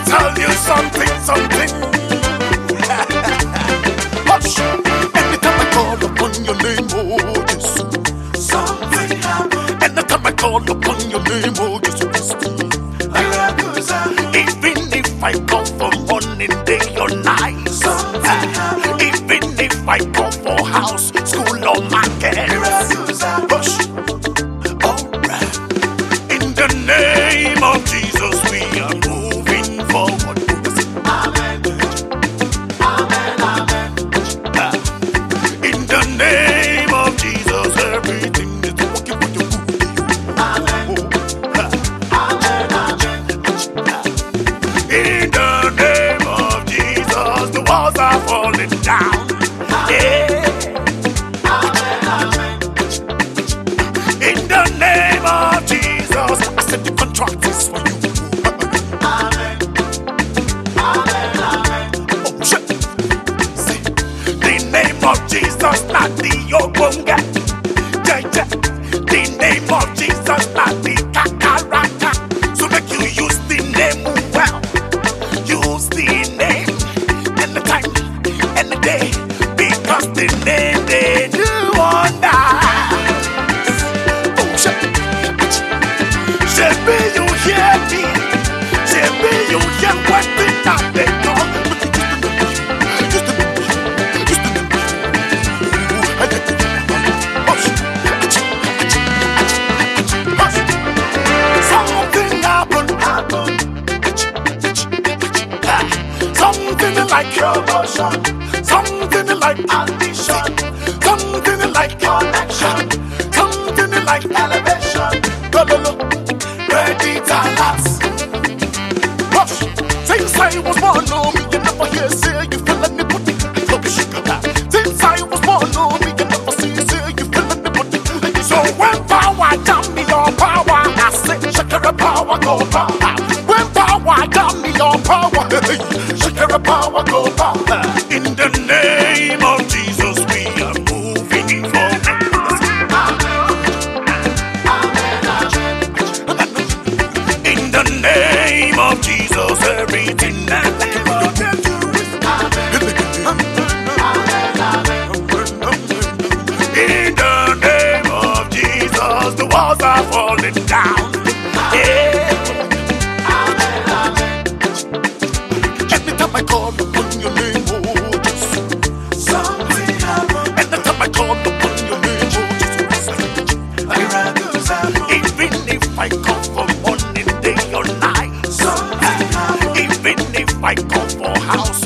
tell you something. Hush. Anytime I call upon your name, oh Jesus, something happens. Anytime I call upon your name, oh Jesus, even if I call for morning, day or night, something happens. Even if I call for house, school or market, hush. Alright. In the name of Jesus, we are moving forward. Amen. Amen. Amen. In the name of Jesus, everything is working for your good. Amen. Amen. Amen. In the name of Jesus, the walls are falling down. Yeah. In the name of Jesus, I said the contract is for you. Amen. Amen. Amen. Oh shit. See, the name of Jesus, not the Ogonga. Yeah. The name of Jesus, not the Kakaraka. So make you use the name well. Use the name and the time and the day, because the name they do wonder. Maybe you hear me. Maybe you hear what they not they know. Something happened. Something like promotion. Something like ambition. Something like connection. Something like elevation. Go. Ready to last. Rush. Since I was born, no me, you never hear say you feel anybody. Love you sugar. Since I was born, no me, you never see say you feel anybody. So when power got me your power, I say shakara power go power. When power got me your power, shakara power go power. In the name of Jesus, we are moving forward. In the name of Jesus, everything that you can do is in the name of Jesus, the walls are falling down. Yeah. Anytime I call upon your name, oh Jesus, something happens. Anytime I call upon your name, oh Jesus, even if I call for morning, day or night, even if I call for house,